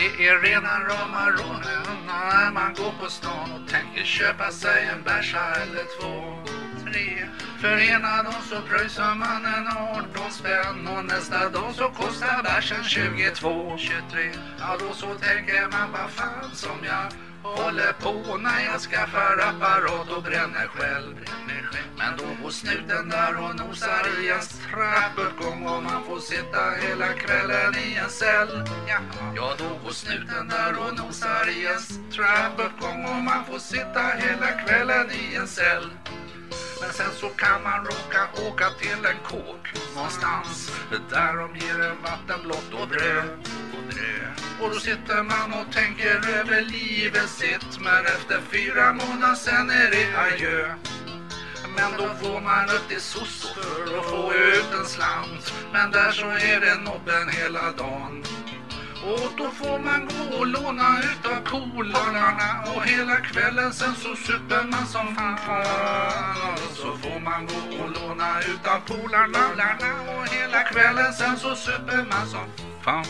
Det är rena rama rånen när man går på stan och tänker köpa sig en bärsa eller 2, 3. För ena dagen så pröjsar man en 18 spänn och nästa dag så kostar bärsen 22, 23. Ja då så tänker man vad fan som jag håller på när jag skaffar apparat och bränner själv. Men då går snuten där och nosar i en trappuppgång och man får sitta hela kvällen i en cell. Ja då går snuten där och nosar i en trappuppgång och man får sitta hela kvällen i en cell. Men sen så kan man råka åka till en kåk någonstans där de ger en vattenblott och bröd. Och då sitter man och tänker över livet sitt. Men efter 4 månader sen är det adjö. Men då får man upp till sosso för att få ut en slant. Men där så är det nobben hela dagen. Och då får man gå och låna utav polarna. Och hela kvällen sen så super man som fan. Så får man gå och låna utav polarna. Och hela kvällen sen så super man som fan.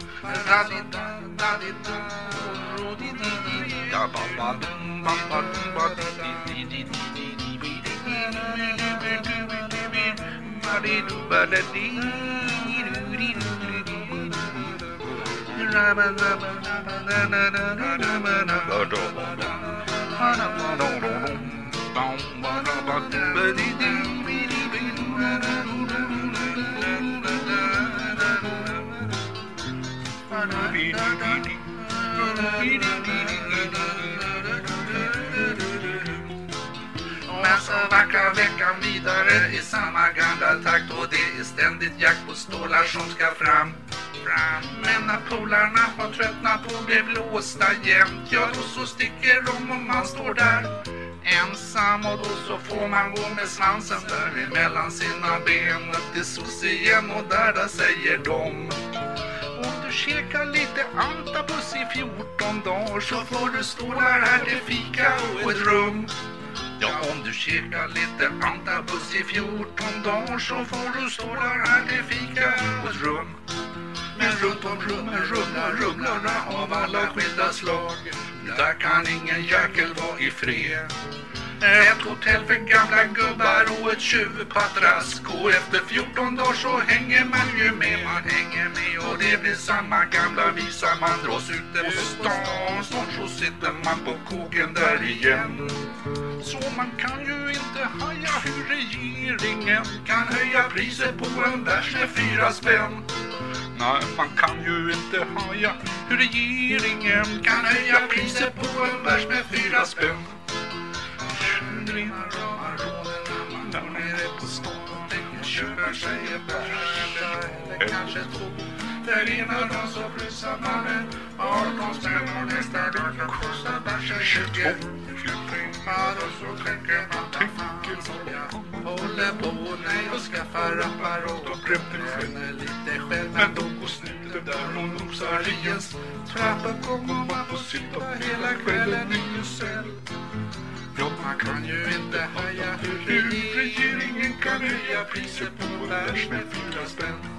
Men så vackra veckan vidare i samma gamla takt. Och det är ständigt jakt på stålar som ska fram. Men när polarna har tröttnat på att bli blåsta jämt, ja då så sticker de och man står där ensam. Och då så får man gå med svansen där emellan sina ben upp till soc igen. Och där säger de: om du käkar lite antabus i 14 dagar så får du stålar här till fika och ett rum. Ja, om du käkar lite antabus i 14 dagar så får du stålar här till fika och ett rum. Men runt om rummen rumlar rumlarna av alla skilda slag. Där kan ingen jäkel vara i fred. Ett hotell för gamla gubbar och ett tjuvpatrask. Och efter 14 dagar så hänger man ju med. Man hänger med och det blir samma gamla visa. Man dras ute på stan. Snart så sitter man på kåken där igen. Så man kan ju inte haja hur regeringen kan höja priset på en bärs med 4 spänn. Nej, man kan ju inte haja hur regeringen kan höja priset på en bärs med 4 spänn. Man är på stan och tänker köpa sig en bärs eller kanske 2. För ena dagen så pröjsar man en 18 spänn och nästa dag så kostar bärsen 20. Ja då så tänker man vad som jag håller på när jag skaffar apparat och bränner lite själv. Men då går snuten där och nosar i en trappuppgång och man får sitta hela kvällen i en cell. Ja, man kan ju inte haja hur regeringen kan höja priset på bärs med 4 spänn.